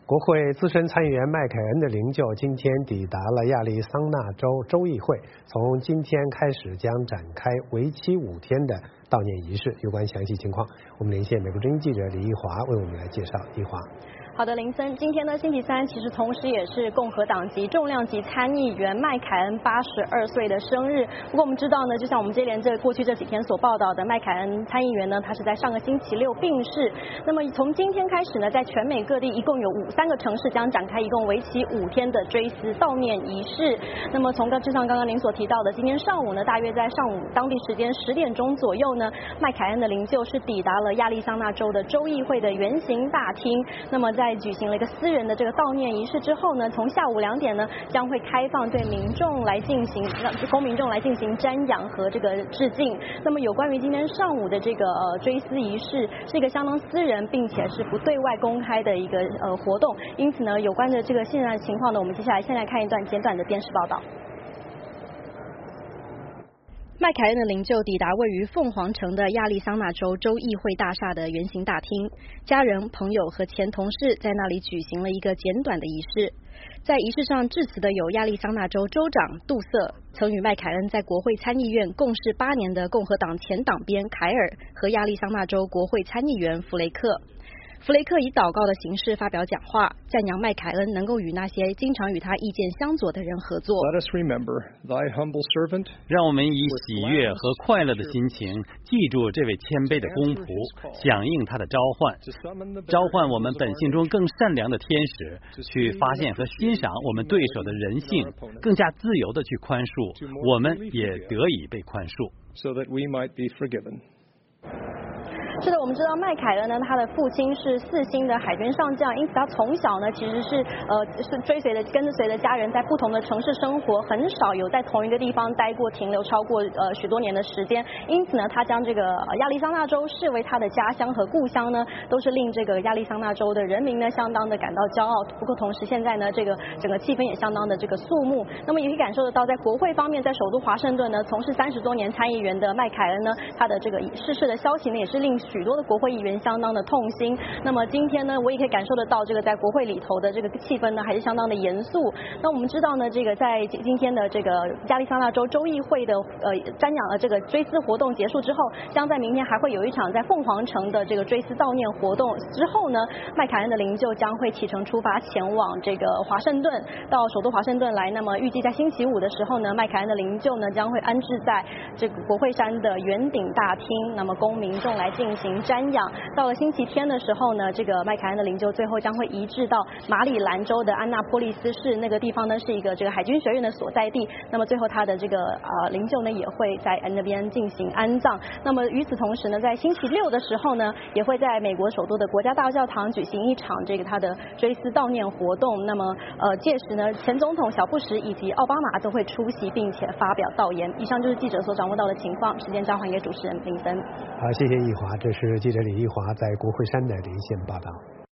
国会资深参议员麦凯恩的灵柩今天抵达了亚利桑那州州议会，从今天开始将展开为期5天的悼念仪式。有关详细情况，我们连线美国之音记者李义华为我们来介绍。义华。 好的，林森，今天呢，星期三，其实同时也是共和党籍重量级参议员麦凯恩82岁的生日。不过我们知道呢，就像我们接连过去这几天所报道的，麦凯恩参议员呢，他是在上个星期六病逝。那么从今天开始呢，在全美各地一共有3个城市将展开一共为期5天的追思悼念仪式。那么就像刚刚您所提到的，今天上午呢，大约在上午当地时间10点钟左右呢，麦凯恩的灵柩是抵达了亚利桑那州的州议会的圆形大厅。那么在举行了一个私人的这个悼念仪式之后呢，从下午2点呢，将会开放对民众来进行供民众来进行瞻仰和这个致敬。那么有关于今天上午的这个追思仪式，是一个相当私人并且是不对外公开的一个活动，因此呢，有关的这个现在的情况呢，我们接下来先来看一段简短的电视报道。麦凯恩的灵柩抵达位于凤凰城的亚利桑那州州议会大厦的圆形大厅，家人、朋友和前同事在那里举行了一个简短的仪式。在仪式上致辞的有亚利桑那州州长杜瑟，曾与麦凯恩在国会参议院共事8年的共和党前党鞭凯尔和亚利桑那州国会参议员弗雷克。弗雷克以祷告的形式发表讲话，赞扬麦凯恩能够与那些经常与他意见相左的人合作。 让我们以喜悦和快乐的心情记住这位谦卑的公仆，响应他的召唤，召唤我们本性中更善良的天使，去发现和欣赏我们对手的人性，更加自由地去宽恕，我们也得以被宽恕。 是的，我们知道麦凯恩呢，他的父亲是4星的海军上将，因此他从小呢其实是跟随着家人在不同的城市生活，很少有在同一个地方停留超过许多年的时间。因此呢，他将这个亚利桑那州视为他的家乡和故乡呢，都是令这个亚利桑那州的人民呢相当的感到骄傲。不过同时现在呢，这个整个气氛也相当的这个肃穆。那么也可以感受得到，在国会方面，在首都华盛顿呢，从事30多年参议员的麦凯恩呢，他的这个逝世的消息呢，也是令许多的国会议员相当的痛心。那么今天呢，我也可以感受得到，这个在国会里头的这个气氛呢，还是相当的严肃。那我们知道呢，这个在今天的这个亚利桑那州州议会的瞻仰的这个追思活动结束之后，将在明天还会有一场在凤凰城的这个追思悼念活动。之后呢，麦凯恩的灵柩将会启程出发前往这个华盛顿，到首都华盛顿来。那么预计在星期5的时候呢，麦凯恩的灵柩呢将会安置在这个国会山的圆顶大厅，那么供民众来进行瞻仰。到了星期天的时候呢，这个麦凯恩的灵柩最后将会移至到马里兰州的安纳波利斯市，那个地方呢是一个这个海军学院的所在地。那么最后他的这个灵柩呢也会在那边进行安葬。那么与此同时呢，在星期6的时候呢，也会在美国首都的国家大教堂举行一场这个他的追思悼念活动。那么届时呢，前总统小布什以及奥巴马都会出席并且发表悼言。以上就是记者所掌握到的情况，时间交还给主持人林森。 好，谢谢义华，这是记者李义华在国会山的连线报道。